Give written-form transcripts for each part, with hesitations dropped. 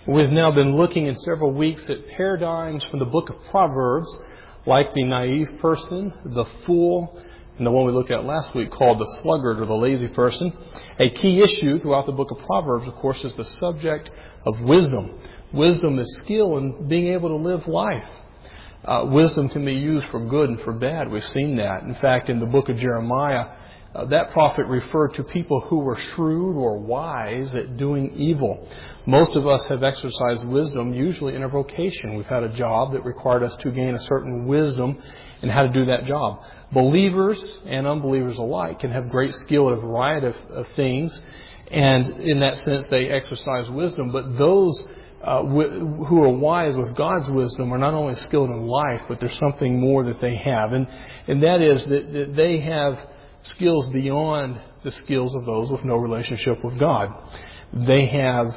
We've now been looking in several weeks at paradigms from the book of Proverbs, like the naive person, the fool, and the one we looked at last week called the sluggard or the lazy person. A key issue throughout the book of Proverbs, of course, is the subject of wisdom. Wisdom is skill in being able to live life. Wisdom can be used for good and for bad. We've seen that. In fact, in the book of Jeremiah, that prophet referred to people who were shrewd or wise at doing evil. Most of us have exercised wisdom, usually in a vocation. We've had a job that required us to gain a certain wisdom in how to do that job. Believers and unbelievers alike can have great skill at a variety of things, and in that sense they exercise wisdom. But those who are wise with God's wisdom are not only skilled in life, but there's something more that they have. And that is that they have skills beyond the skills of those with no relationship with God. They have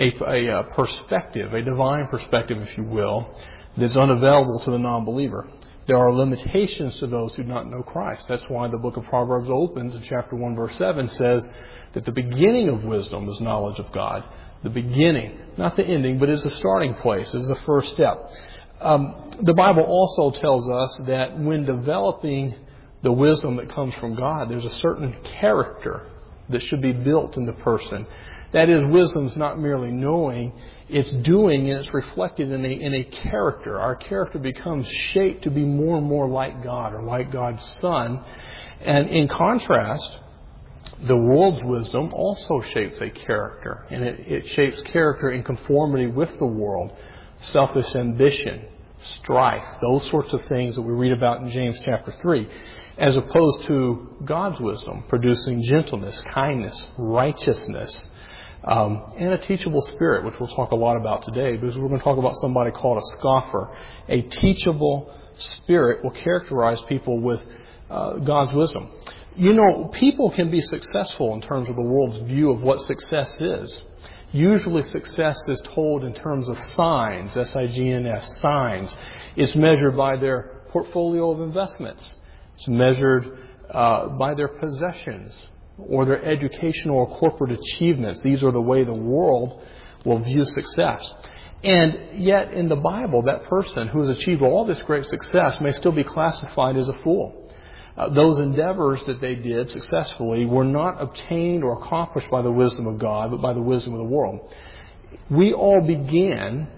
a perspective, a divine perspective, if you will, that's unavailable to the non-believer. There are limitations to those who do not know Christ. That's why the book of Proverbs opens in chapter 1, verse 7, says that the beginning of wisdom is knowledge of God. The beginning, not the ending, but is the starting place, is the first step. The Bible also tells us that when developing the wisdom that comes from God, there's a certain character that should be built in the person. That is, wisdom's not merely knowing, it's doing, and it's reflected in a character. Our character becomes shaped to be more and more like God, or like God's Son. And in contrast, the world's wisdom also shapes a character, and it shapes character in conformity with the world. Selfish ambition, strife, those sorts of things that we read about in James chapter 3, as opposed to God's wisdom, producing gentleness, kindness, righteousness, and a teachable spirit, which we'll talk a lot about today, because we're going to talk about somebody called a scoffer. A teachable spirit will characterize people with God's wisdom. You know, people can be successful in terms of the world's view of what success is. Usually success is told in terms of signs, S-I-G-N-S, signs. It's measured by their portfolio of investments. It's measured by their possessions or their educational or corporate achievements. These are the way the world will view success. And yet in the Bible, that person who has achieved all this great success may still be classified as a fool. Those endeavors that they did successfully were not obtained or accomplished by the wisdom of God, but by the wisdom of the world. We all began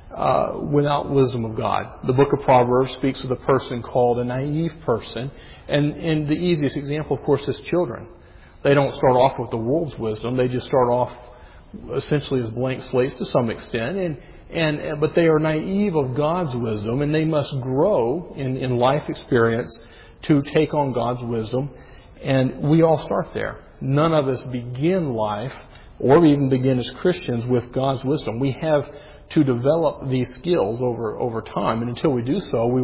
without wisdom of God. The book of Proverbs speaks of the person called a naive person. And the easiest example, of course, is children. They don't start off with the world's wisdom. They just start off essentially as blank slates to some extent. But they are naive of God's wisdom, and they must grow in life experience to take on God's wisdom. And we all start there. None of us begin life or even begin as Christians with God's wisdom. We have to develop these skills over time. And until we do so, we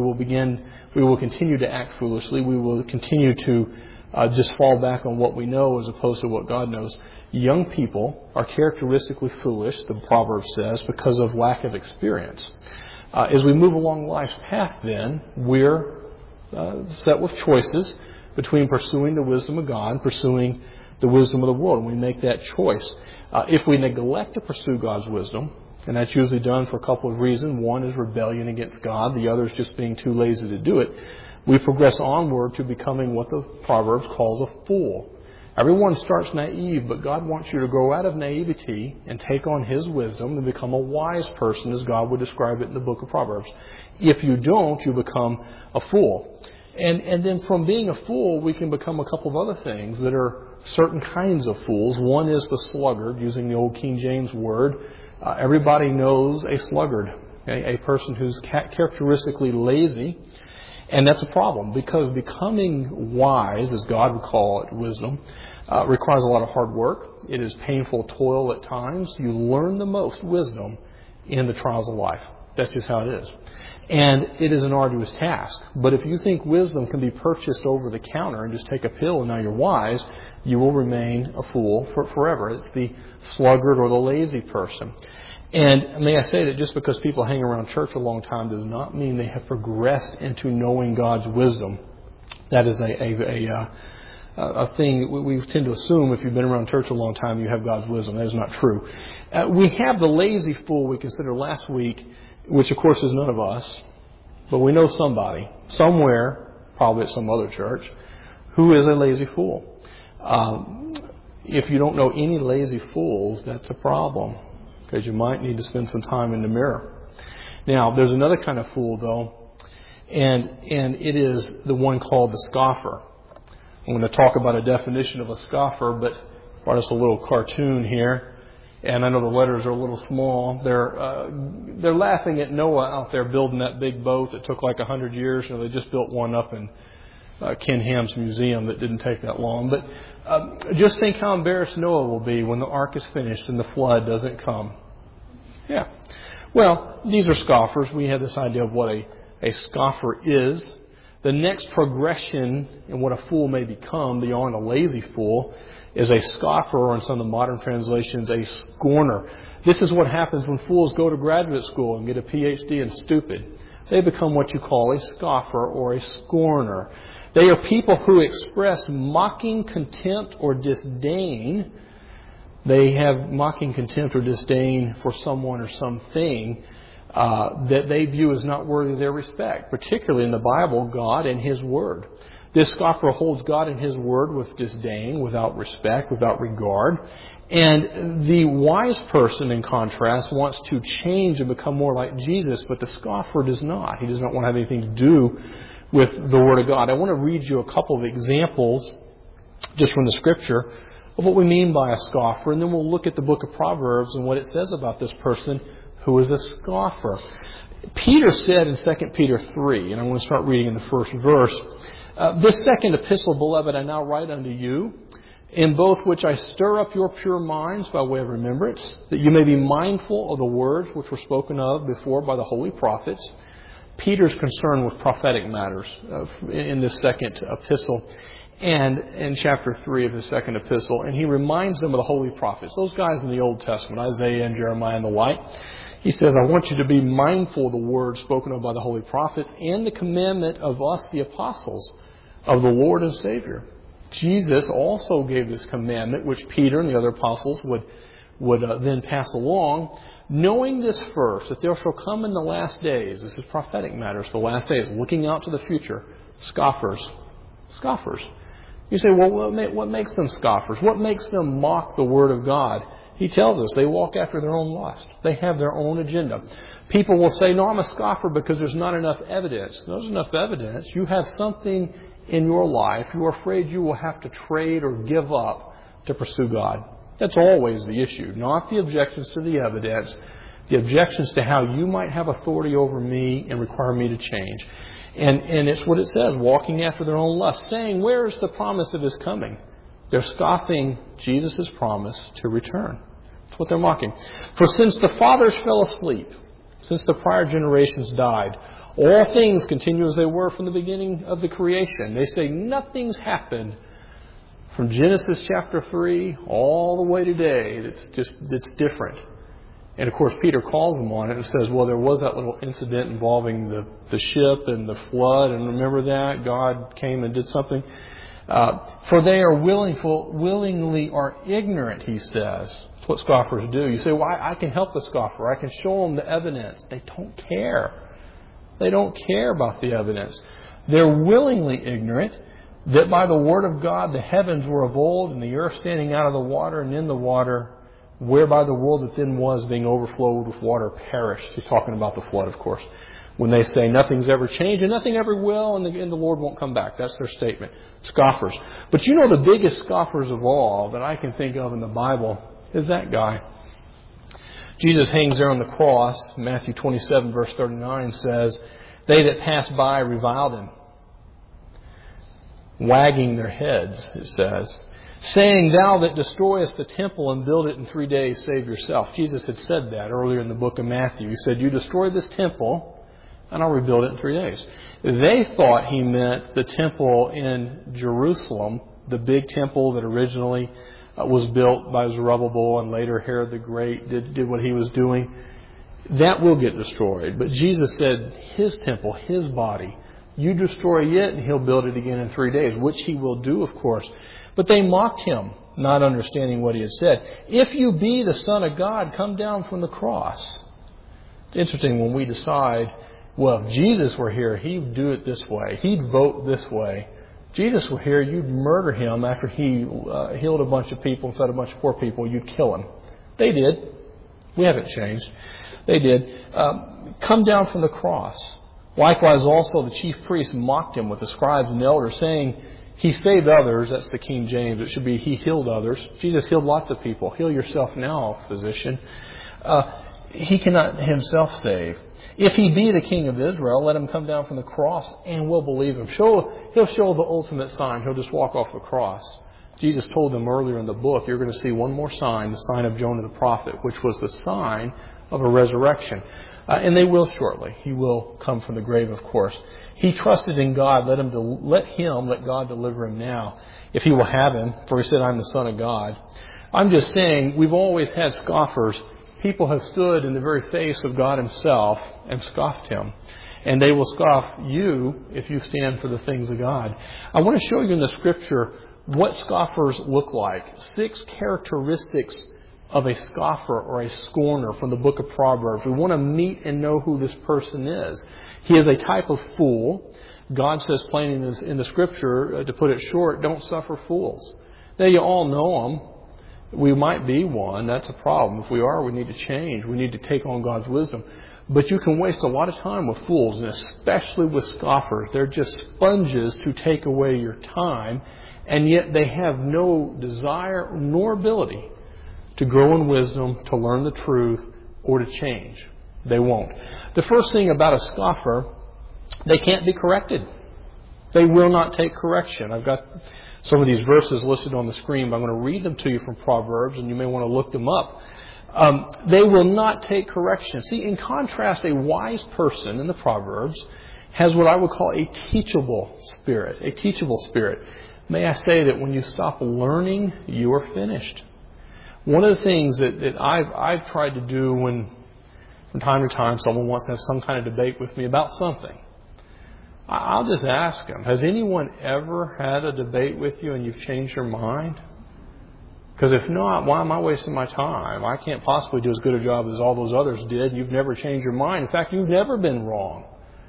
will continue to act foolishly. We will continue to just fall back on what we know as opposed to what God knows. Young people are characteristically foolish, the Proverb says, because of lack of experience. As we move along life's path, then, we're set with choices between pursuing the wisdom of God and pursuing the wisdom of the world. And we make that choice. If we neglect to pursue God's wisdom, and that's usually done for a couple of reasons. One is rebellion against God. The other is just being too lazy to do it. We progress onward to becoming what the Proverbs calls a fool. Everyone starts naive, but God wants you to grow out of naivety and take on His wisdom and become a wise person, as God would describe it in the book of Proverbs. If you don't, you become a fool. And then from being a fool, we can become a couple of other things that are certain kinds of fools. One is the sluggard, using the old King James word. Everybody knows a sluggard, a person who's characteristically lazy. And that's a problem, because becoming wise, as God would call it, wisdom, requires a lot of hard work. It is painful toil at times. You learn the most wisdom in the trials of life. That's just how it is. And it is an arduous task. But if you think wisdom can be purchased over the counter and just take a pill and now you're wise, you will remain a fool forever. It's the sluggard or the lazy person. And may I say that just because people hang around church a long time does not mean they have progressed into knowing God's wisdom. That is a thing we tend to assume if you've been around church a long time you have God's wisdom. That is not true. We have the lazy fool we considered last week, which of course is none of us, but we know somebody, somewhere, probably at some other church, who is a lazy fool. If you don't know any lazy fools, that's a problem, because you might need to spend some time in the mirror. Now, there's another kind of fool, though, and it is the one called the scoffer. I'm going to talk about a definition of a scoffer, but brought us a little cartoon here, and I know the letters are a little small. They're laughing at Noah out there building that big boat that took like 100 years. They just built one up in Ken Ham's museum that didn't take that long. But just think how embarrassed Noah will be when the ark is finished and the flood doesn't come. Yeah. Well, these are scoffers. We have this idea of what a scoffer is. The next progression in what a fool may become beyond a lazy fool is a scoffer, or in some of the modern translations, a scorner. This is what happens when fools go to graduate school and get a PhD in stupid. They become what you call a scoffer or a scorner. They are people who express mocking contempt or disdain. They have mocking contempt or disdain for someone or something that they view as not worthy of their respect, particularly in the Bible, God and His Word. This scoffer holds God and His Word with disdain, without respect, without regard. And the wise person, in contrast, wants to change and become more like Jesus, but the scoffer does not. He does not want to have anything to do with the Word of God. I want to read you a couple of examples just from the Scripture of what we mean by a scoffer, and then we'll look at the book of Proverbs and what it says about this person who is a scoffer. Peter said in 2 Peter 3, and I'm going to start reading in the first verse, "This second epistle, beloved, I now write unto you, in both which I stir up your pure minds by way of remembrance, that you may be mindful of the words which were spoken of before by the holy prophets." Peter's concerned with prophetic matters in this second epistle and in chapter 3 of his second epistle. And he reminds them of the holy prophets, those guys in the Old Testament, Isaiah and Jeremiah and the like. He says, I want you to be mindful of the words spoken of by the holy prophets and the commandment of us, the apostles, of the Lord and Savior. Jesus also gave this commandment, which Peter and the other apostles would then pass along, knowing this first, that there shall come in the last days, this is prophetic matters, the last days, looking out to the future, scoffers. Scoffers. You say, well, what makes them scoffers? What makes them mock the Word of God? He tells us they walk after their own lust. They have their own agenda. People will say, no, I'm a scoffer because there's not enough evidence. There's enough evidence. You have something in your life you're afraid you will have to trade or give up to pursue God. That's always the issue, not the objections to the evidence, the objections to how you might have authority over me and require me to change. And it's what it says, walking after their own lust, saying, where is the promise of His coming? They're scoffing Jesus' promise to return. That's what they're mocking. For since the fathers fell asleep, since the prior generations died, all things continue as they were from the beginning of the creation. They say nothing's happened from Genesis chapter 3 all the way today that's different. And of course, Peter calls them on it and says, well, there was that little incident involving the ship and the flood. And remember that? God came and did something. For they are willingly are ignorant, he says. That's what scoffers do. You say, well, I can help the scoffer. I can show them the evidence. They don't care. They don't care about the evidence. They're willingly ignorant that by the word of God the heavens were of old, and the earth standing out of the water and in the water, whereby the world that then was, being overflowed with water, perished. He's talking about the flood, of course. When they say nothing's ever changed and nothing ever will, and the Lord won't come back. That's their statement. Scoffers. But you know the biggest scoffers of all that I can think of in the Bible is that guy. Jesus hangs there on the cross. Matthew 27 verse 39 says, they that passed by reviled Him, wagging their heads, it says, saying, thou that destroyest the temple and build it in 3 days, save yourself. Jesus had said that earlier in the book of Matthew. He said, you destroy this temple, and I'll rebuild it in 3 days. They thought He meant the temple in Jerusalem, the big temple that originally was built by Zerubbabel, and later Herod the Great did what he was doing. That will get destroyed. But Jesus said His temple, His body, You destroy it, and He'll build it again in 3 days, which He will do, of course. But they mocked Him, not understanding what He had said. If you be the Son of God, come down from the cross. It's interesting when we decide, well, if Jesus were here, He'd do it this way. He'd vote this way. Jesus were here, you'd murder Him after He healed a bunch of people and fed a bunch of poor people. You'd kill Him. They did. We haven't changed. They did. Come down from the cross. Likewise also the chief priests mocked Him with the scribes and elders, saying, He saved others. That's the King James. It should be He healed others. Jesus healed lots of people. Heal yourself now, physician. He cannot Himself save. If He be the King of Israel, let Him come down from the cross and we'll believe Him. He'll show the ultimate sign. He'll just walk off the cross. Jesus told them earlier in the book, you're going to see one more sign, the sign of Jonah the prophet, which was the sign of a resurrection. And they will shortly. He will come from the grave, of course. He trusted in God. Let God deliver him now, if He will have him. For He said, I'm the Son of God. I'm just saying, we've always had scoffers. People have stood in the very face of God Himself and scoffed Him. And they will scoff you if you stand for the things of God. I want to show you in the Scripture what scoffers look like. 6 characteristics of a scoffer or a scorner from the book of Proverbs. We want to meet and know who this person is. He is a type of fool. God says plainly in the Scripture, to put it short, don't suffer fools. Now you all know them. We might be one. That's a problem. If we are, we need to change. We need to take on God's wisdom. But you can waste a lot of time with fools, and especially with scoffers. They're just sponges to take away your time, and yet they have no desire nor ability to grow in wisdom, to learn the truth, or to change. They won't. The first thing about a scoffer, they can't be corrected. They will not take correction. I've got some of these verses listed on the screen, but I'm going to read them to you from Proverbs, and you may want to look them up. They will not take correction. See, in contrast, a wise person in the Proverbs has what I would call a teachable spirit. A teachable spirit. May I say that when you stop learning, you are finished. One of the things that I've tried to do when, from time to time, someone wants to have some kind of debate with me about something, I'll just ask them, has anyone ever had a debate with you and you've changed your mind? Because if not, why am I wasting my time? I can't possibly do as good a job as all those others did. You've never changed your mind. In fact, you've never been wrong.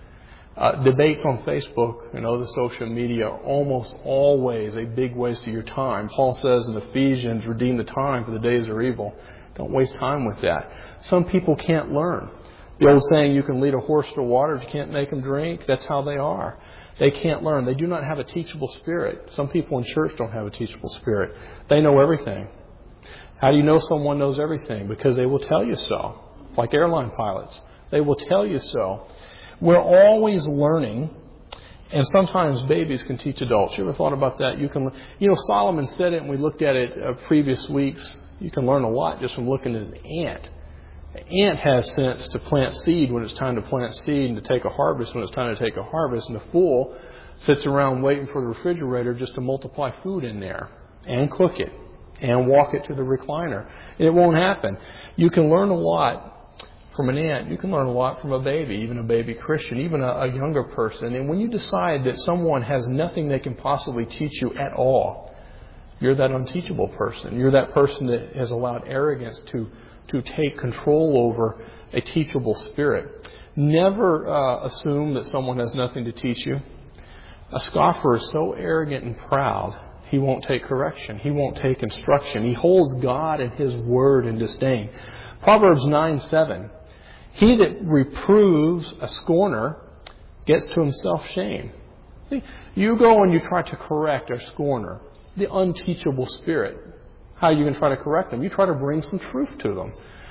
Debates on Facebook and other social media are almost always a big waste of your time. Paul says in Ephesians, redeem the time for the days are evil. Don't waste time with that. Some people can't learn. The old saying, you can lead a horse to water, but you can't make them drink. That's how they are. They can't learn. They do not have a teachable spirit. Some people in church don't have a teachable spirit. They know everything. How do you know someone knows everything? Because they will tell you so. It's like airline pilots. They will tell you so. We're always learning, and sometimes babies can teach adults. You ever thought about that? Solomon said it, and we looked at it previous weeks. You can learn a lot just from looking at an ant. An ant has sense to plant seed when it's time to plant seed and to take a harvest when it's time to take a harvest. And the fool sits around waiting for the refrigerator just to multiply food in there and cook it and walk it to the recliner. It won't happen. You can learn a lot from an ant. You can learn a lot from a baby, even a baby Christian, even a younger person. And when you decide that someone has nothing they can possibly teach you at all, you're that unteachable person. You're that person that has allowed arrogance to take control over a teachable spirit. Never assume that someone has nothing to teach you. A scoffer is so arrogant and proud, he won't take correction. He won't take instruction. He holds God and His Word in disdain. Proverbs 9:7. He that reproves a scorner gets to himself shame. See, you go and you try to correct a scorner, the unteachable spirit. How are you going to try to correct them? You try to bring some truth to them.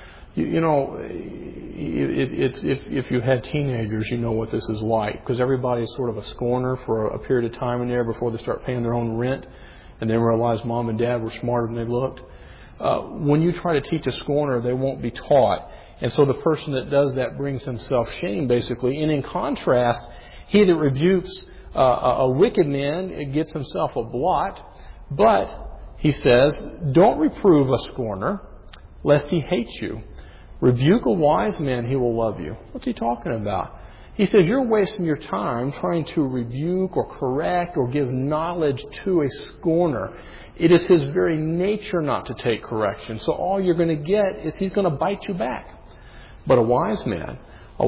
If you had teenagers, you know what this is like. Because everybody is sort of a scorner for a period of time in there before they start paying their own rent and then realize mom and dad were smarter than they looked. When you try to teach a scorner, they won't be taught. And so the person that does that brings himself shame, basically. And in contrast, he that rebukes a wicked man gets himself a blot. But he says, don't reprove a scorner, lest he hate you. Rebuke a wise man, he will love you. What's he talking about? He says, you're wasting your time trying to rebuke or correct or give knowledge to a scorner. It is his very nature not to take correction. So all you're going to get is he's going to bite you back. But a wise man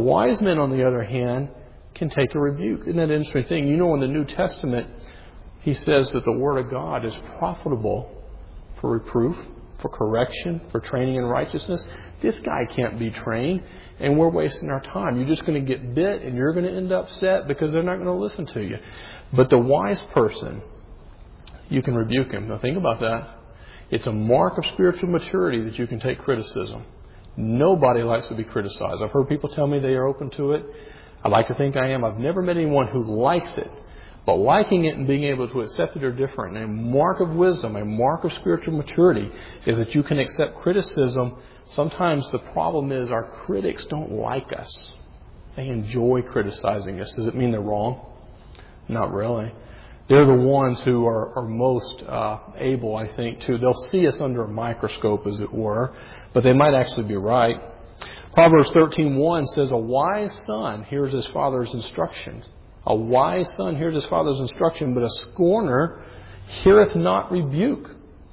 on the other hand, can take a rebuke. Isn't that an interesting thing? You know, in the New Testament, he says that the Word of God is profitable for reproof, for correction, for training in righteousness. This guy can't be trained, and we're wasting our time. You're just going to get bit, and you're going to end up upset because they're not going to listen to you. But the wise person, you can rebuke him. Now think about that. It's a mark of spiritual maturity that you can take criticism. Nobody likes to be criticized. I've heard people tell me they are open to it. I like to think I am. I've never met anyone who likes it. But liking it and being able to accept it are different. And a mark of wisdom, a mark of spiritual maturity is that you can accept criticism. Sometimes the problem is our critics don't like us. They enjoy criticizing us. Does it mean they're wrong? Not really. They're the ones who are most able, I think, to. They'll see us under a microscope, as it were, but they might actually be right. Proverbs 13:1 says, a wise son hears his father's instructions. A wise son hears his father's instruction, but a scorner heareth not rebuke.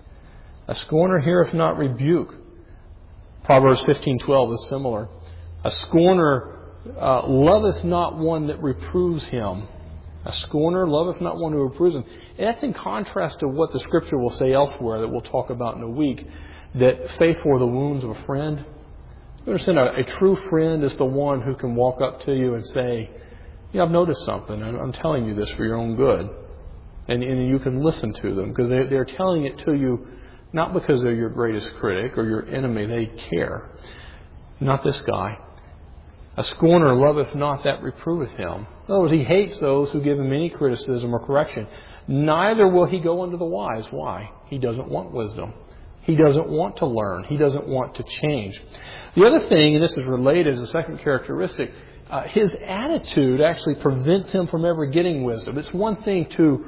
A scorner heareth not rebuke. Proverbs 15:12 is similar. A scorner loveth not one that reproves him. A scorner loveth not one who reproves him. And that's in contrast to what the Scripture will say elsewhere that we'll talk about in a week, that faithful are the wounds of a friend. You understand, a true friend is the one who can walk up to you and say, I've noticed something, and I'm telling you this for your own good. And you can listen to them, because they're telling it to you not because they're your greatest critic or your enemy. They care. Not this guy. A scorner loveth not that reproveth him. In other words, he hates those who give him any criticism or correction. Neither will he go unto the wise. Why? He doesn't want wisdom. He doesn't want to learn. He doesn't want to change. The other thing, and this is related as a second characteristic, his attitude actually prevents him from ever getting wisdom. It's one thing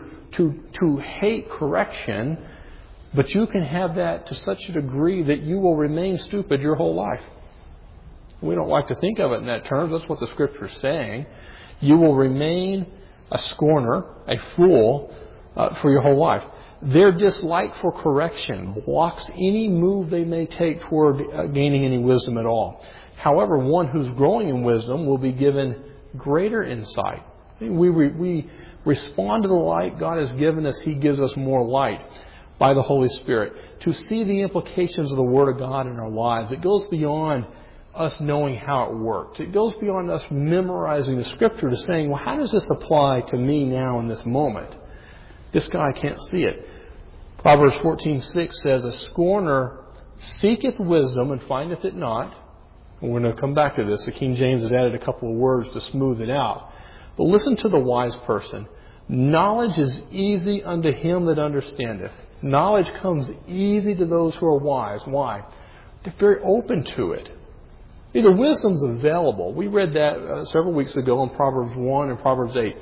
to hate correction, but you can have that to such a degree that you will remain stupid your whole life. We don't like to think of it in that terms. That's what the Scripture is saying. You will remain a scorner, a fool, for your whole life. Their dislike for correction blocks any move they may take toward gaining any wisdom at all. However, one who's growing in wisdom will be given greater insight. We respond to the light God has given us. He gives us more light by the Holy Spirit to see the implications of the Word of God in our lives. It goes beyond us knowing how it works. It goes beyond us memorizing the Scripture to saying, well, how does this apply to me now in this moment? This guy can't see it. Proverbs 14:6 says, a scorner seeketh wisdom and findeth it not. And we're going to come back to this. The King James has added a couple of words to smooth it out. But listen to the wise person. Knowledge is easy unto him that understandeth. Knowledge comes easy to those who are wise. Why? They're very open to it. The wisdom's available. We read that several weeks ago in Proverbs 1 and Proverbs 8.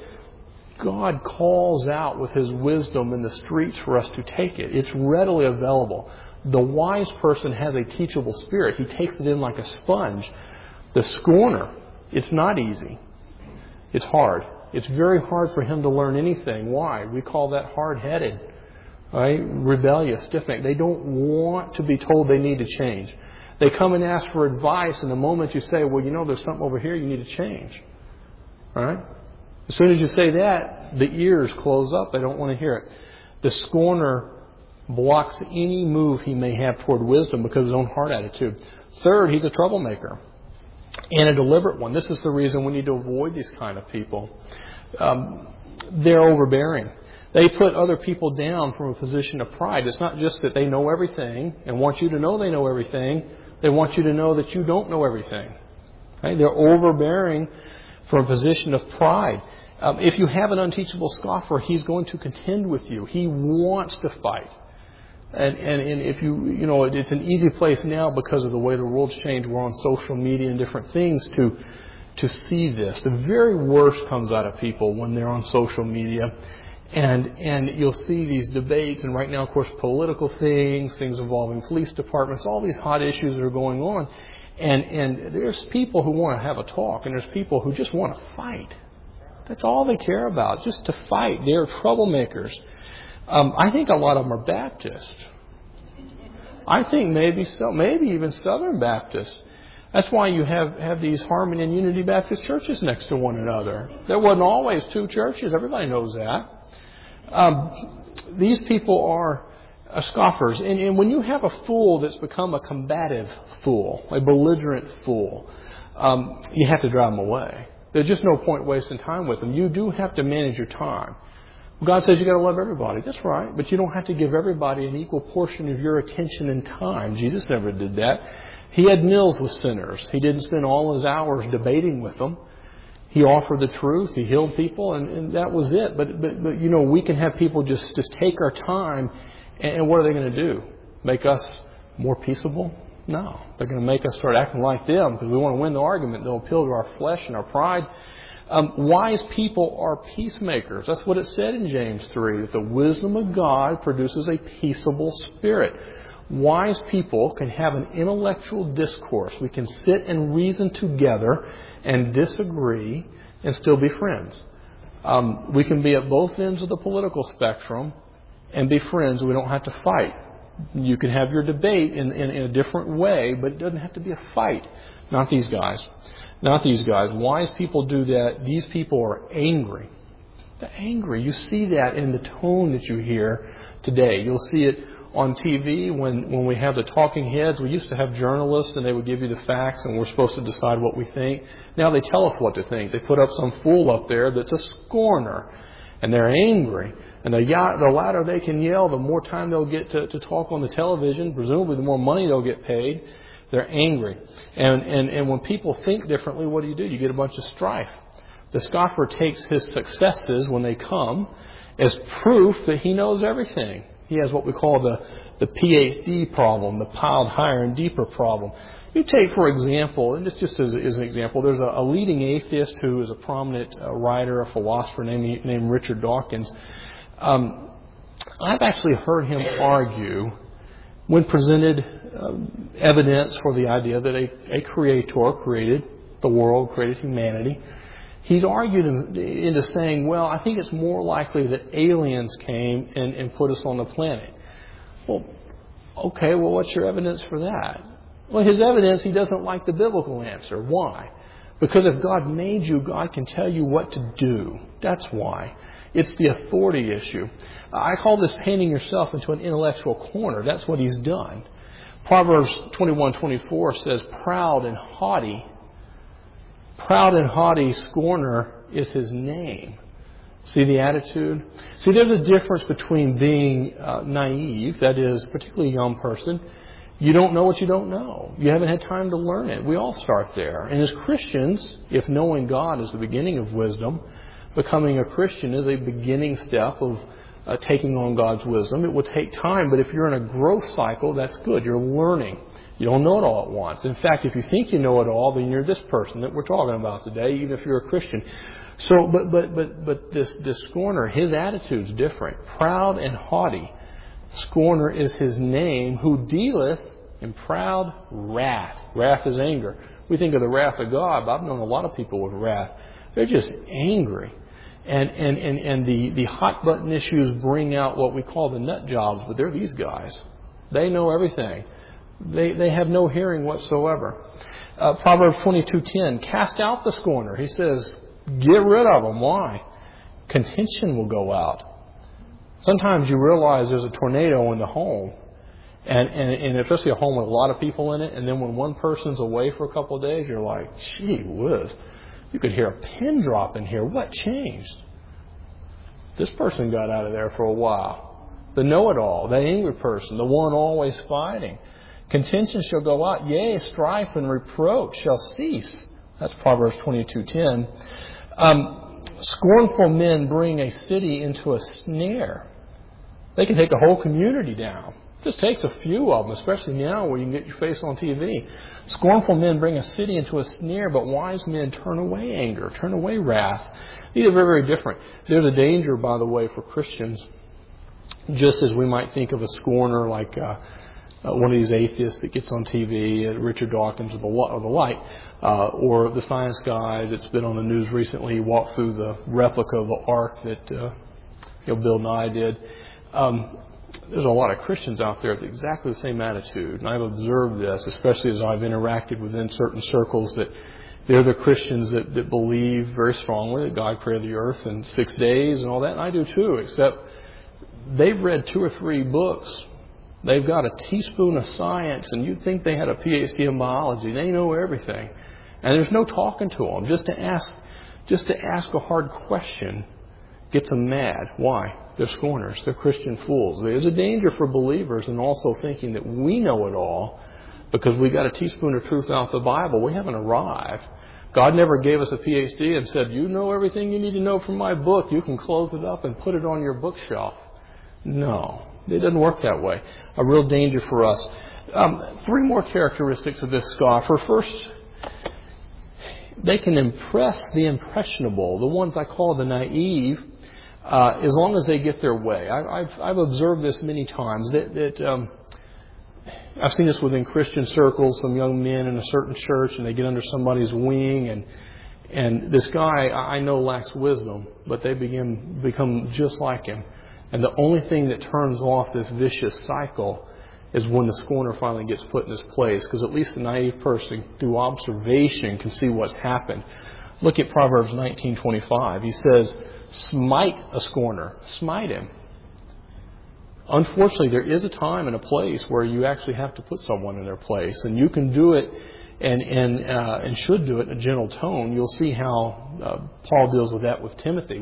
God calls out with His wisdom in the streets for us to take it. It's readily available. The wise person has a teachable spirit. He takes it in like a sponge. The scorner, it's not easy. It's hard. It's very hard for him to learn anything. Why? We call that hard-headed, right? Rebellious, stiff-necked. They don't want to be told they need to change. They come and ask for advice, and the moment you say, well, there's something over here you need to change. All right? As soon as you say that, the ears close up. They don't want to hear it. The scorner blocks any move he may have toward wisdom because of his own heart attitude. Third, he's a troublemaker and a deliberate one. This is the reason we need to avoid these kind of people. They're overbearing. They put other people down from a position of pride. It's not just that they know everything and want you to know they know everything. They want you to know that you don't know everything. Right? They're overbearing from a position of pride. If you have an unteachable scoffer, he's going to contend with you. He wants to fight. And if it's an easy place now because of the way the world's changed. We're on social media and different things to see this. The very worst comes out of people when they're on social media. And you'll see these debates, and right now, of course, political things involving police departments, all these hot issues are going on. And there's people who want to have a talk, and there's people who just want to fight. That's all they care about, just to fight. They're troublemakers. I think a lot of them are Baptists. I think maybe even Southern Baptists. That's why you have these Harmony and Unity Baptist churches next to one another. There wasn't always two churches. Everybody knows that. These people are scoffers. And when you have a fool that's become a combative fool, a belligerent fool, you have to drive them away. There's just no point wasting time with them. You do have to manage your time. God says you got to love everybody. That's right. But you don't have to give everybody an equal portion of your attention and time. Jesus never did that. He had meals with sinners. He didn't spend all his hours debating with them. He offered the truth. He healed people, and that was it. But you know, we can have people just take our time, and what are they going to do? Make us more peaceable? No. They're going to make us start acting like them because we want to win the argument. They'll appeal to our flesh and our pride. Wise people are peacemakers. That's what it said in James 3, that the wisdom of God produces a peaceable spirit. Wise people can have an intellectual discourse. We can sit and reason together and disagree and still be friends. We can be at both ends of the political spectrum and be friends. We don't have to fight. You can have your debate in a different way, but it doesn't have to be a fight. Not these guys. Not these guys. Wise people do that. These people are angry. They're angry. You see that in the tone that you hear today. You'll see it on TV when we have the talking heads. We used to have journalists and they would give you the facts and we're supposed to decide what we think. Now they tell us what to think. They put up some fool up there that's a scorner. And they're angry. And the louder they can yell, the more time they'll get to talk on the television. Presumably the more money they'll get paid. They're angry. And when people think differently, what do? You get a bunch of strife. The scoffer takes his successes when they come as proof that he knows everything. He has what we call the PhD problem, the piled higher and deeper problem. You take, for example, and this just as an example, there's a leading atheist who is a prominent writer, a philosopher named Richard Dawkins. I've actually heard him argue when presented evidence for the idea that a creator created the world, created humanity. He's argued into saying, well, I think it's more likely that aliens came and put us on the planet. Well, okay, well, what's your evidence for that? Well, his evidence, he doesn't like the biblical answer. Why? Because if God made you, God can tell you what to do. That's why. It's the authority issue. I call this painting yourself into an intellectual corner. That's what he's done. Proverbs 21:24 says, proud and haughty scorner is his name. See the attitude? See, there's a difference between being naive, that is, particularly a young person. You don't know what you don't know. You haven't had time to learn it. We all start there. And as Christians, if knowing God is the beginning of wisdom, becoming a Christian is a beginning step of taking on God's wisdom. It will take time, but if you're in a growth cycle, that's good. You're learning. You don't know it all at once. In fact, if you think you know it all, then you're this person that we're talking about today, even if you're a Christian. So, but this scorner, his attitude's different. Proud and haughty. Scorner is his name, who dealeth in proud wrath. Wrath is anger. We think of the wrath of God, but I've known a lot of people with wrath. They're just angry. And the hot button issues bring out what we call the nut jobs, but they're these guys. They know everything. They have no hearing whatsoever. Proverbs 22:10, cast out the scorner. He says, get rid of them. Why? Contention will go out. Sometimes you realize there's a tornado in the home, and especially a home with a lot of people in it, and then when one person's away for a couple of days, you're like, gee whiz, you could hear a pin drop in here. What changed? This person got out of there for a while. The know-it-all, the angry person, the one always fighting. Contention shall go out, yea, strife and reproach shall cease. That's Proverbs 22:10. Scornful men bring a city into a snare. They can take a whole community down. It just takes a few of them, especially now where you can get your face on TV. Scornful men bring a city into a snare, but wise men turn away anger, turn away wrath. These are very, very different. There's a danger, by the way, for Christians, just as we might think of a scorner like one of these atheists that gets on TV, Richard Dawkins or the like, or the science guy that's been on the news recently. He walked through the replica of the Ark that Bill Nye did. There's a lot of Christians out there with exactly the same attitude, and I've observed this, especially as I've interacted within certain circles, that they're the Christians that believe very strongly that God created the earth in 6 days and all that, and I do too, except they've read 2 or 3 books. They've got a teaspoon of science, and you'd think they had a PhD in biology. They know everything. And there's no talking to them. Just to ask a hard question gets them mad. Why? They're scorners. They're Christian fools. There's a danger for believers in also thinking that we know it all because we got a teaspoon of truth out of the Bible. We haven't arrived. God never gave us a PhD and said, you know everything you need to know from my book. You can close it up and put it on your bookshelf. No. It doesn't work that way. A real danger for us. 3 more characteristics of this scoffer. First, they can impress the impressionable, the ones I call the naive, as long as they get their way. I've observed this many times. I've seen this within Christian circles. Some young men in a certain church, and they get under somebody's wing, and this guy I know lacks wisdom, but they become just like him. And the only thing that turns off this vicious cycle is when the scorner finally gets put in his place, because at least the naive person, through observation, can see what's happened. Look at Proverbs 19:25. He says, smite a scorner. Smite him. Unfortunately, there is a time and a place where you actually have to put someone in their place, and you can do it and should do it in a gentle tone. You'll see how Paul deals with that with Timothy.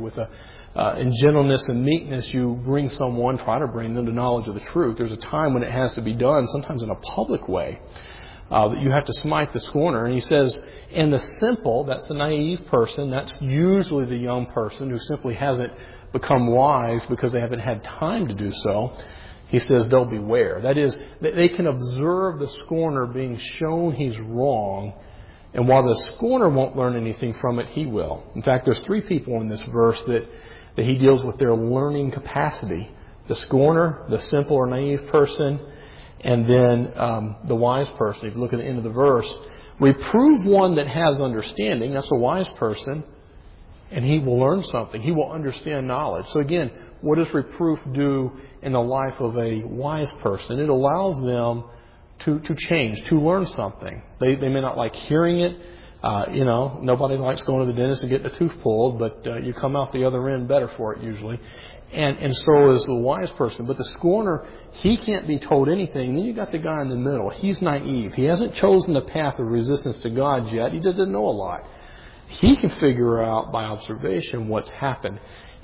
In gentleness and meekness, you try to bring them to knowledge of the truth. There's a time when it has to be done, sometimes in a public way, that you have to smite the scorner. And he says, and the simple, that's the naive person, that's usually the young person who simply hasn't become wise because they haven't had time to do so. He says they'll beware. That is, they can observe the scorner being shown he's wrong, and while the scorner won't learn anything from it, he will. In fact, there's 3 people in this verse that he deals with their learning capacity. The scorner, the simple or naive person, and then the wise person. If you look at the end of the verse, reprove one that has understanding. That's a wise person. And he will learn something. He will understand knowledge. So again, what does reproof do in the life of a wise person? It allows them to change, to learn something. They may not like hearing it. Nobody likes going to the dentist and getting a tooth pulled, but you come out the other end better for it usually. And so is the wise person. But the scorner, he can't be told anything. And then you got the guy in the middle. He's naive. He hasn't chosen the path of resistance to God yet. He just doesn't know a lot. He can figure out by observation what's happened,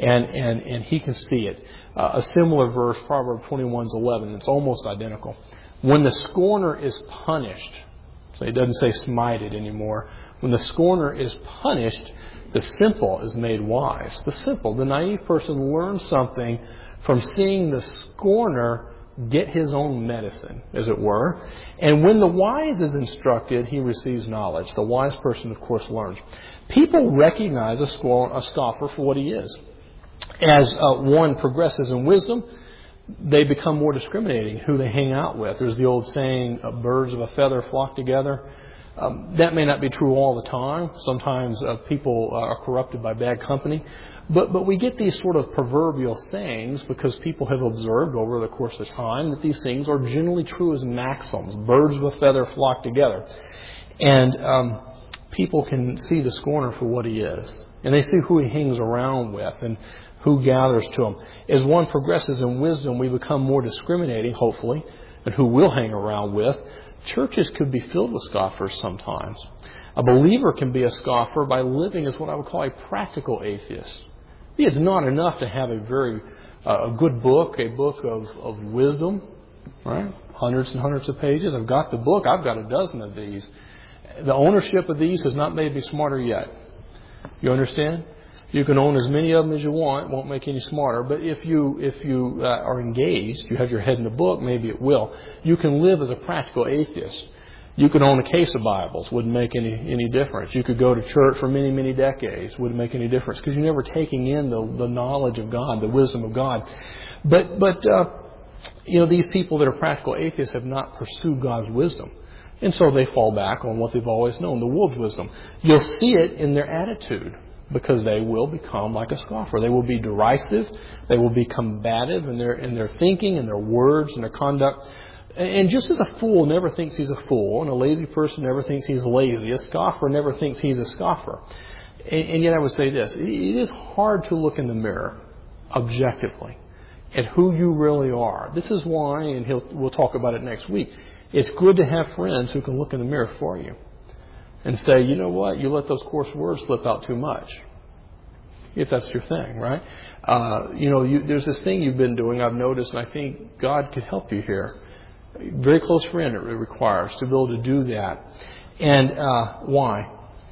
and he can see it. A similar verse, Proverbs 21:11, it's almost identical. When the scorner is punished, so he doesn't say smited anymore. When the scorner is punished, the simple is made wise. The simple, the naive person learns something from seeing the scorner get his own medicine, as it were. And when the wise is instructed, he receives knowledge. The wise person, of course, learns. People recognize a scoffer for what he is. As one progresses in wisdom, they become more discriminating who they hang out with. There's the old saying, birds of a feather flock together. That may not be true all the time. Sometimes people are corrupted by bad company. But we get these sort of proverbial sayings because people have observed over the course of time that these things are generally true as maxims. Birds of a feather flock together. And people can see the scorner for what he is. And they see who he hangs around with and who gathers to him. As one progresses in wisdom, we become more discriminating, hopefully, and who we'll hang around with. Churches could be filled with scoffers sometimes. A believer can be a scoffer by living as what I would call a practical atheist. It's not enough to have a good book, a book of wisdom, right? Hundreds and hundreds of pages. I've got the book. I've got a dozen of these. The ownership of these has not made me smarter yet. You understand? You can own as many of them as you want. It won't make you any smarter. But if you are engaged, you have your head in the book, maybe it will. You can live as a practical atheist. You could own a case of Bibles. Wouldn't make any difference. You could go to church for many, many decades. Wouldn't make any difference because you're never taking in the knowledge of God, the wisdom of God. But these people that are practical atheists have not pursued God's wisdom. And so they fall back on what they've always known, the world's wisdom. You'll see it in their attitude, because they will become like a scoffer. They will be derisive. They will be combative in their thinking and their words and their conduct. And just as a fool never thinks he's a fool, and a lazy person never thinks he's lazy, a scoffer never thinks he's a scoffer. And yet I would say this, it is hard to look in the mirror objectively at who you really are. This is why, and we'll talk about it next week, it's good to have friends who can look in the mirror for you and say, you know what, you let those coarse words slip out too much. If that's your thing, right? There's this thing you've been doing, I've noticed, and I think God could help you here. Very close friend it requires to be able to do that. And why?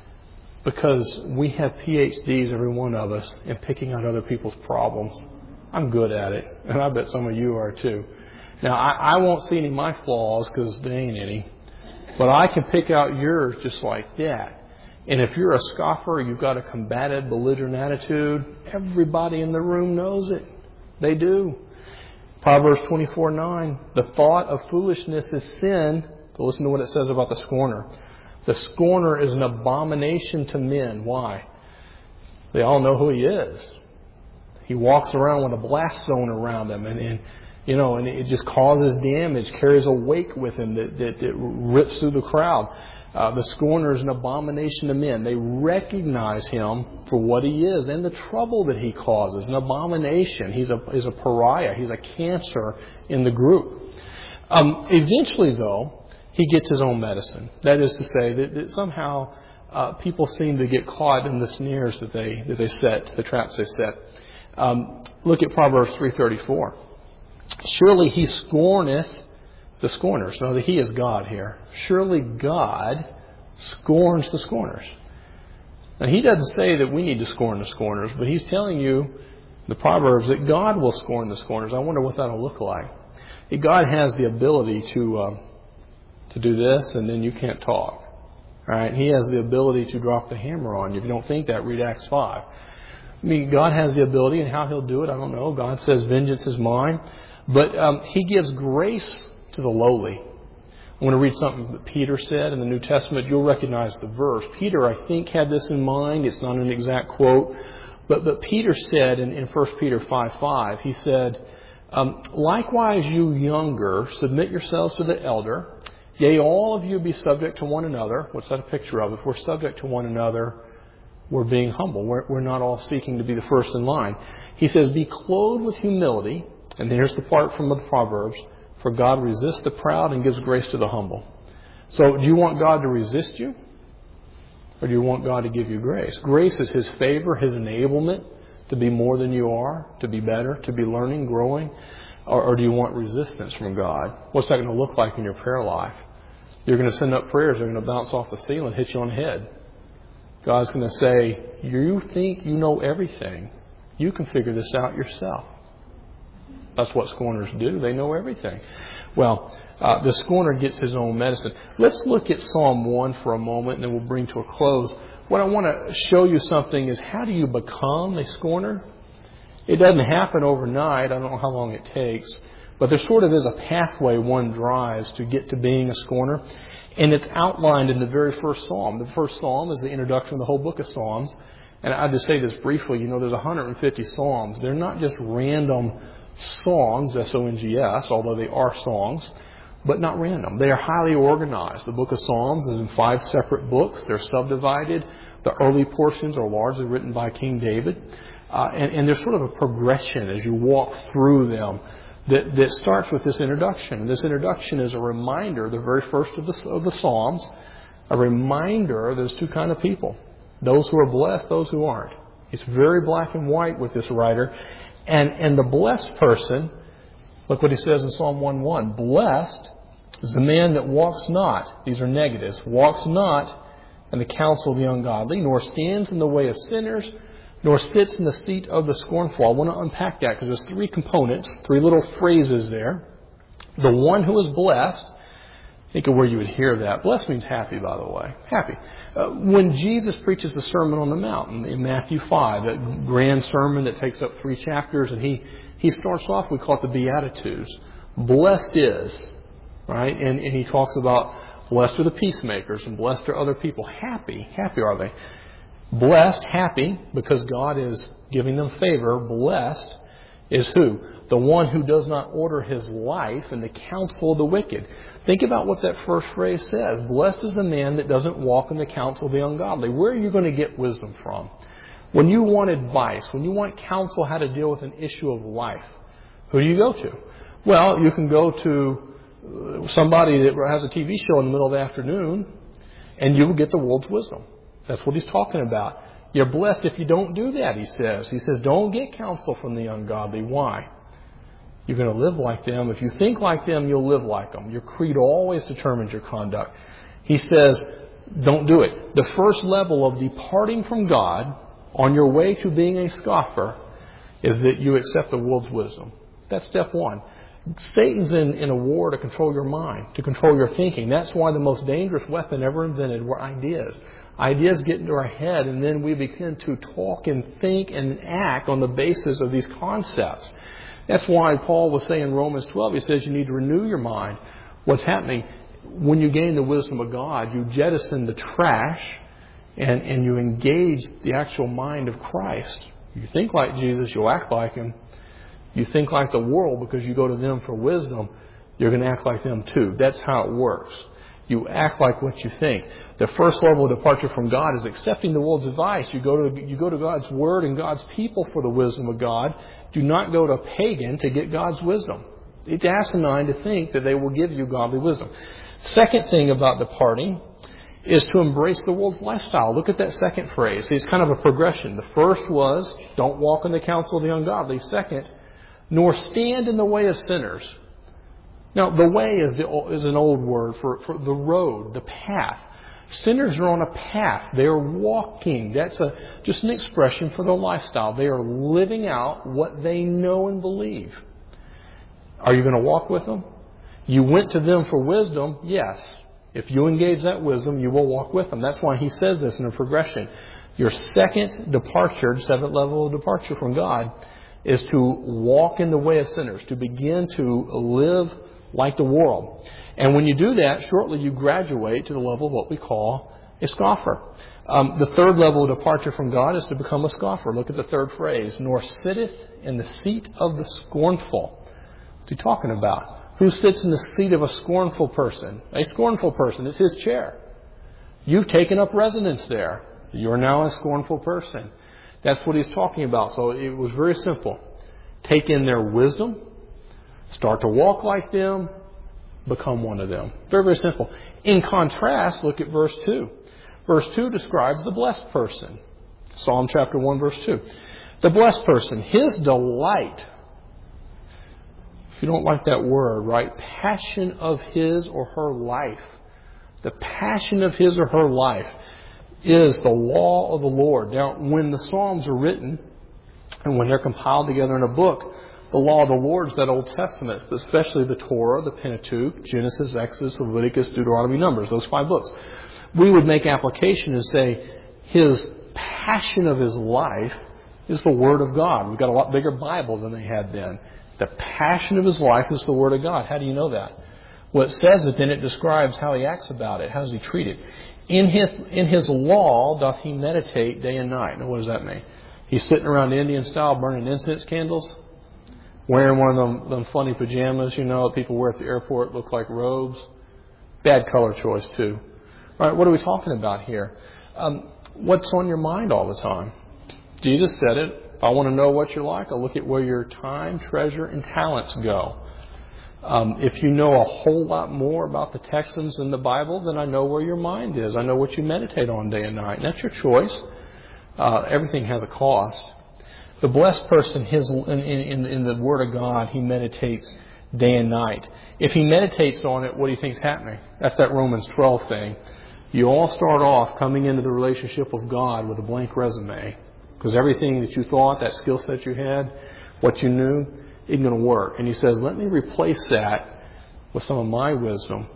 Because we have PhDs, every one of us, in picking out other people's problems. I'm good at it, and I bet some of you are too. Now, I won't see any of my flaws because there ain't any. But I can pick out yours just like that. And if you're a scoffer, you've got a combative, belligerent attitude, everybody in the room knows it. They do. Proverbs 24:9, the thought of foolishness is sin. But listen to what it says about the scorner. The scorner is an abomination to men. Why? They all know who he is. He walks around with a blast zone around him, and it just causes damage, carries a wake with him that rips through the crowd. The scorner is an abomination to men. They recognize him for what he is and the trouble that he causes. An abomination. He's a pariah. He's a cancer in the group. Eventually, though, he gets his own medicine. That is to say that somehow people seem to get caught in the snares that they set, the traps they set. Look at Proverbs 3:34. Surely he scorneth the scorners. Now, he is God here. Surely God scorns the scorners. Now, he doesn't say that we need to scorn the scorners, but he's telling you, the Proverbs, that God will scorn the scorners. I wonder what that'll look like. God has the ability to do this, and then you can't talk. All right? He has the ability to drop the hammer on you. If you don't think that, read Acts 5. God has the ability, and how he'll do it, I don't know. God says, vengeance is mine. But he gives grace to the lowly. I want to read something that Peter said in the New Testament. You'll recognize the verse. Peter, I think, had this in mind. It's not an exact quote. But Peter said in 1 Peter 5:5, he said, likewise you younger, submit yourselves to the elder. Yea, all of you be subject to one another. What's that a picture of? If we're subject to one another, we're being humble. We're not all seeking to be the first in line. He says, be clothed with humility. And here's the part from the Proverbs. For God resists the proud and gives grace to the humble. So do you want God to resist you? Or do you want God to give you grace? Grace is his favor, his enablement to be more than you are, to be better, to be learning, growing. Or do you want resistance from God? What's that going to look like in your prayer life? You're going to send up prayers. They're going to bounce off the ceiling, hit you on the head. God's going to say, you think you know everything. You can figure this out yourself. That's what scorners do. They know everything. Well, the scorner gets his own medicine. Let's look at Psalm 1 for a moment, and then we'll bring to a close. What I want to show you something is, how do you become a scorner? It doesn't happen overnight. I don't know how long it takes. But there sort of is a pathway one drives to get to being a scorner. And it's outlined in the very first psalm. The first psalm is the introduction of the whole book of Psalms. And I'll just say this briefly. There's 150 psalms. They're not just random songs, S-O-N-G-S, although they are songs, but not random. They are highly organized. The book of Psalms is in 5 separate books. They're subdivided. The early portions are largely written by King David. And there's sort of a progression as you walk through them that starts with this introduction. And this introduction is a reminder, the very first of the Psalms, a reminder there's two kinds of people. Those who are blessed, those who aren't. It's very black and white with this writer. And the blessed person, look what he says in Psalm 1:1. Blessed is the man that walks not, these are negatives, walks not in the counsel of the ungodly, nor stands in the way of sinners, nor sits in the seat of the scornful. I want to unpack that because there's 3 components, 3 little phrases there. The one who is blessed Think of where you would hear that. Blessed means happy, by the way. Happy. When Jesus preaches the Sermon on the Mount in Matthew 5, that grand sermon that takes up 3 chapters, and he starts off, we call it the Beatitudes. Blessed is, right? And he talks about blessed are the peacemakers and blessed are other people. Happy are they. Blessed, happy, because God is giving them favor. Blessed is who? The one who does not order his life in the counsel of the wicked. Think about what that first phrase says. Blessed is the man that doesn't walk in the counsel of the ungodly. Where are you going to get wisdom from? When you want advice, when you want counsel how to deal with an issue of life, who do you go to? Well, you can go to somebody that has a TV show in the middle of the afternoon, and you will get the world's wisdom. That's what he's talking about. You're blessed if you don't do that, he says. He says, don't get counsel from the ungodly. Why? You're going to live like them. If you think like them, you'll live like them. Your creed always determines your conduct. He says, don't do it. The first level of departing from God on your way to being a scoffer is that you accept the world's wisdom. That's step one. Satan's in a war to control your mind, to control your thinking. That's why the most dangerous weapon ever invented were ideas. Ideas get into our head, and then we begin to talk and think and act on the basis of these concepts. That's why Paul was saying in Romans 12, he says you need to renew your mind. What's happening? When you gain the wisdom of God, you jettison the trash and you engage the actual mind of Christ. You think like Jesus, you'll act like Him. You think like the world because you go to them for wisdom, you're going to act like them too. That's how it works. You act like what you think. The first level of departure from God is accepting the world's advice. You go to God's Word and God's people for the wisdom of God. Do not go to a pagan to get God's wisdom. It's asinine to think that they will give you godly wisdom. Second thing about departing is to embrace the world's lifestyle. Look at that second phrase. It's kind of a progression. The first was, don't walk in the counsel of the ungodly. Second, nor stand in the way of sinners. Now, the way is an old word for the road, the path. Sinners are on a path. They are walking. That's just an expression for their lifestyle. They are living out what they know and believe. Are you going to walk with them? You went to them for wisdom, yes. If you engage that wisdom, you will walk with them. That's why he says this in a progression. Your second departure, seventh level of departure from God, is to walk in the way of sinners, to begin to live like the world. And when you do that, shortly you graduate to the level of what we call a scoffer. The third level of departure from God is to become a scoffer. Look at the third phrase. Nor sitteth in the seat of the scornful. What's he talking about? Who sits in the seat of a scornful person? A scornful person. It's his chair. You've taken up residence there. You're now a scornful person. That's what he's talking about. So it was very simple. Take in their wisdom. Start to walk like them. Become one of them. Very, very simple. In contrast, look at verse 2. Verse 2 describes the blessed person. Psalm chapter 1, verse 2. The blessed person, his delight. If you don't like that word, right? Passion of his or her life. The passion of his or her life is the law of the Lord. Now, when the Psalms are written and when they're compiled together in a book, the law of the Lord is that Old Testament, especially the Torah, the Pentateuch, Genesis, Exodus, Leviticus, Deuteronomy, Numbers, those 5 books. We would make application and say his passion of his life is the Word of God. We've got a lot bigger Bible than they had then. The passion of his life is the Word of God. How do you know that? Well, it says it, then it describes how he acts about it. How does he treat it? In his law doth he meditate day and night. Now, what does that mean? He's sitting around Indian style burning incense candles, wearing one of them funny pajamas, that people wear at the airport, look like robes. Bad color choice, too. All right, what are we talking about here? What's on your mind all the time? Jesus said it. If I want to know what you're like, I'll look at where your time, treasure, and talents go. If you know a whole lot more about the Texans than the Bible, then I know where your mind is. I know what you meditate on day and night. And that's your choice. Everything has a cost. The blessed person, in the Word of God, he meditates day and night. If he meditates on it, what do you think is happening? That's that Romans 12 thing. You all start off coming into the relationship with God with a blank resume. Because everything that you thought, that skill set you had, what you knew, isn't going to work. And he says, let me replace that with some of my wisdom.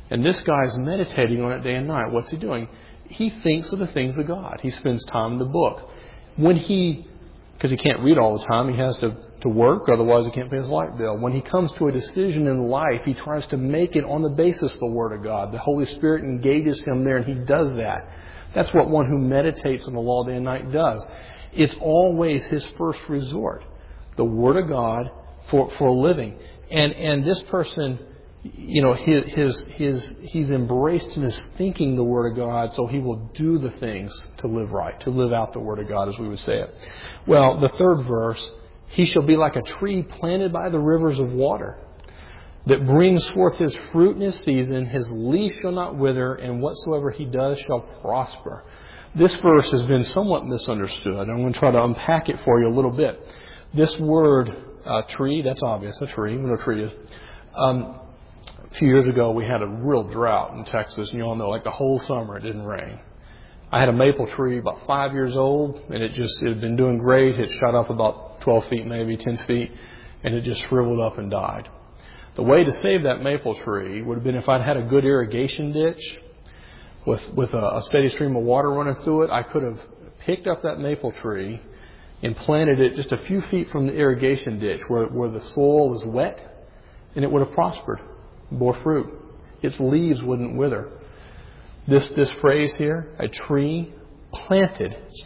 And this guy's meditating on it day and night. What's he doing? He thinks of the things of God. He spends time in the book. Because he can't read all the time, he has to work, otherwise he can't pay his light bill. When he comes to a decision in life, he tries to make it on the basis of the Word of God. The Holy Spirit engages him there, and he does that. That's what one who meditates on the law day and night does. It's always his first resort, the Word of God for a living. And this person, he's embraced in his thinking the Word of God, so he will do the things to live right, to live out the Word of God, as we would say it. Well, the third verse, he shall be like a tree planted by the rivers of water, that brings forth his fruit in his season, his leaf shall not wither, and whatsoever he does shall prosper. This verse has been somewhat misunderstood. I'm going to try to unpack it for you a little bit. This word, tree, that's obvious, a tree, we know what a tree is. A few years ago, we had a real drought in Texas, and you all know, like the whole summer it didn't rain. I had a maple tree about 5 years old, and it had been doing great. It shot up about 12 feet, maybe 10 feet, and it just shriveled up and died. The way to save that maple tree would have been if I'd had a good irrigation ditch with a steady stream of water running through it. I could have picked up that maple tree and planted it just a few feet from the irrigation ditch where the soil is wet, and it would have prospered, bore fruit. Its leaves wouldn't wither. This phrase here, a tree planted, it's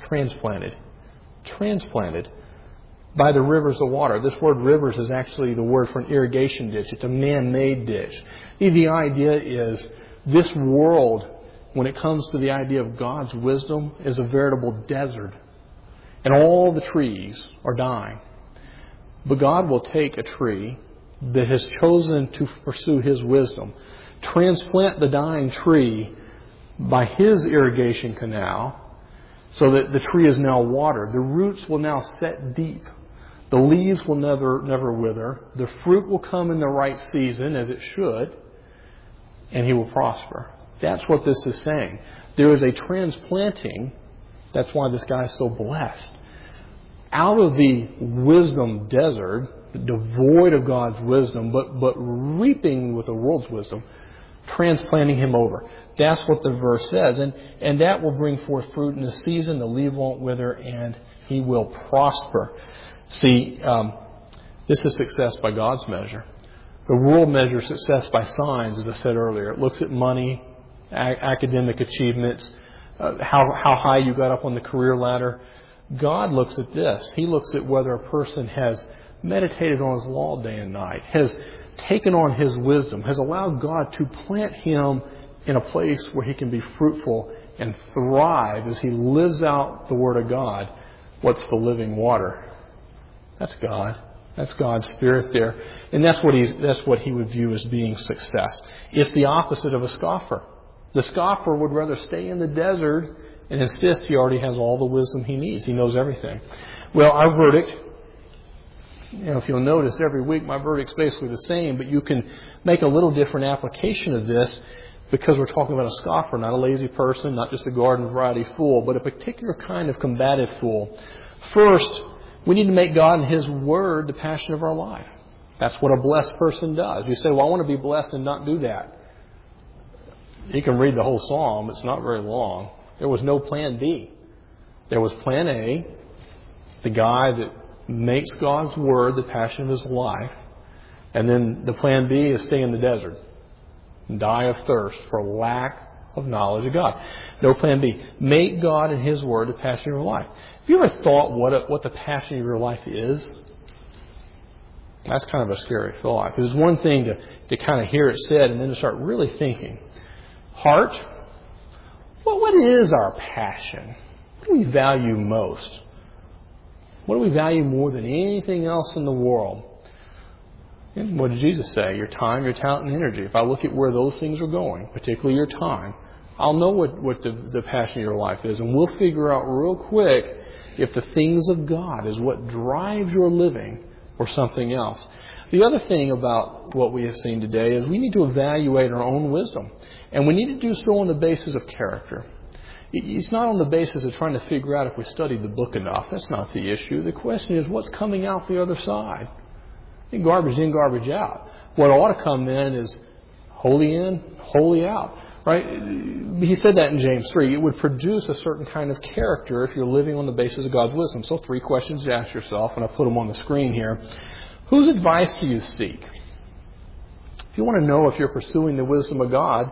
transplanted by the rivers of water. This word rivers is actually the word for an irrigation ditch. It's a man-made ditch. The idea is this world, when it comes to the idea of God's wisdom, is a veritable desert. And all the trees are dying. But God will take a tree that has chosen to pursue His wisdom, transplant the dying tree by His irrigation canal, so that the tree is now watered. The roots will now set deep. The leaves will never wither. The fruit will come in the right season, as it should, and he will prosper. That's what this is saying. There is a transplanting. That's why this guy is so blessed. Out of the wisdom desert, devoid of God's wisdom, but reaping with the world's wisdom, transplanting him over. That's what the verse says. And that will bring forth fruit in the season. The leaf won't wither, and he will prosper. See, this is success by God's measure. The world measures success by signs, as I said earlier. It looks at money, academic achievements, how high you got up on the career ladder. God looks at this. He looks at whether a person has meditated on His law day and night, has taken on His wisdom, has allowed God to plant him in a place where he can be fruitful and thrive as he lives out the Word of God. What's the living water? That's God. That's God's Spirit there. And that's what he would view as being success. It's the opposite of a scoffer. The scoffer would rather stay in the desert and insist he already has all the wisdom he needs. He knows everything. Well, our verdict, if you'll notice, every week my verdict's basically the same, but you can make a little different application of this because we're talking about a scoffer, not a lazy person, not just a garden variety fool, but a particular kind of combative fool. First, we need to make God and His Word the passion of our life. That's what a blessed person does. You say, well, I want to be blessed and not do that. You can read the whole psalm. It's not very long. There was no plan B. There was plan A, the guy that makes God's Word the passion of his life. And then the plan B is stay in the desert and die of thirst for lack of knowledge of God. No plan B. Make God and His Word the passion of your life. Have you ever thought what the passion of your life is? That's kind of a scary thought. Because it's one thing to kind of hear it said and then to start really thinking. Heart, well, what is our passion? What do we value most? What do we value more than anything else in the world? And what did Jesus say? Your time, your talent, and energy. If I look at where those things are going, particularly your time, I'll know what the passion of your life is. And we'll figure out real quick if the things of God is what drives your living or something else. The other thing about what we have seen today is we need to evaluate our own wisdom. And we need to do so on the basis of character. It's not on the basis of trying to figure out if we studied the book enough. That's not the issue. The question is what's coming out the other side. Garbage in, garbage out. What ought to come in is Wholly in, wholly out. Right? He said that in James 3. It would produce a certain kind of character if you're living on the basis of God's wisdom. So 3 questions to ask yourself, and I put them on the screen here. Whose advice do you seek? If you want to know if you're pursuing the wisdom of God,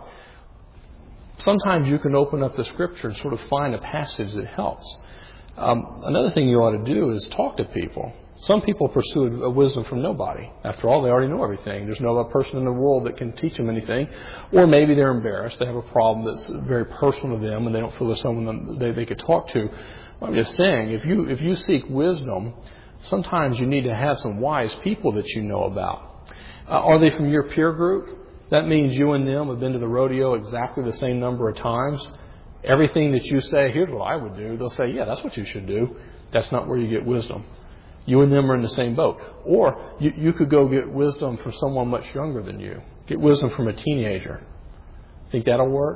sometimes you can open up the Scripture and sort of find a passage that helps. Another thing you ought to do is talk to people. Some people pursue a wisdom from nobody. After all, they already know everything. There's no other person in the world that can teach them anything. Or maybe they're embarrassed. They have a problem that's very personal to them and they don't feel there's someone they could talk to. I'm just saying, if you seek wisdom, sometimes you need to have some wise people that you know about. Are they from your peer group? That means you and them have been to the rodeo exactly the same number of times. Everything that you say, here's what I would do, they'll say, yeah, that's what you should do. That's not where you get wisdom. You and them are in the same boat. Or you could go get wisdom from someone much younger than you. Get wisdom from a teenager. Think that'll work?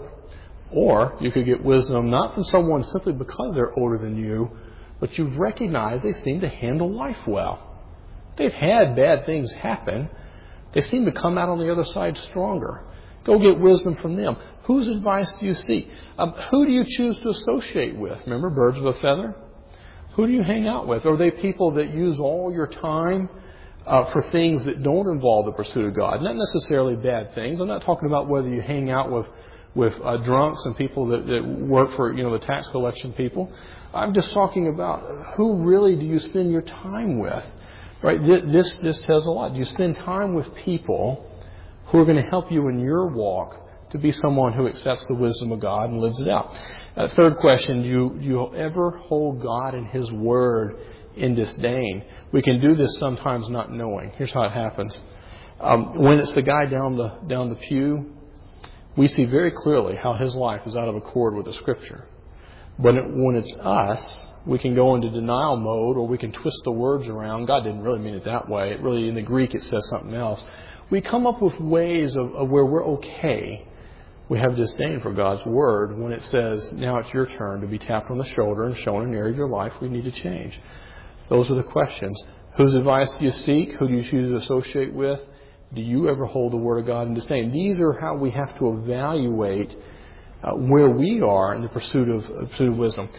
Or you could get wisdom not from someone simply because they're older than you, but you've recognized they seem to handle life well. They've had bad things happen. They seem to come out on the other side stronger. Go get wisdom from them. Whose advice do you seek? Who do you choose to associate with? Remember, birds of a feather? Who do you hang out with? Are they people that use all your time for things that don't involve the pursuit of God? Not necessarily bad things. I'm not talking about whether you hang out with drunks and people that work for the tax collection people. I'm just talking about who really do you spend your time with? Right? This tells a lot. Do you spend time with people who are going to help you in your walk to be someone who accepts the wisdom of God and lives it out? Third question, do you ever hold God and His Word in disdain? We can do this sometimes not knowing. Here's how it happens. When it's the guy down the pew, we see very clearly how his life is out of accord with the Scripture. But when it's us, we can go into denial mode, or we can twist the words around. God didn't really mean it that way. It really, in the Greek, it says something else. We come up with ways of where we're okay. We have disdain for God's Word when it says, now it's your turn to be tapped on the shoulder and shown an area of your life we need to change. Those are the questions. Whose advice do you seek? Who do you choose to associate with? Do you ever hold the Word of God in disdain? These are how we have to evaluate where we are in the pursuit of wisdom.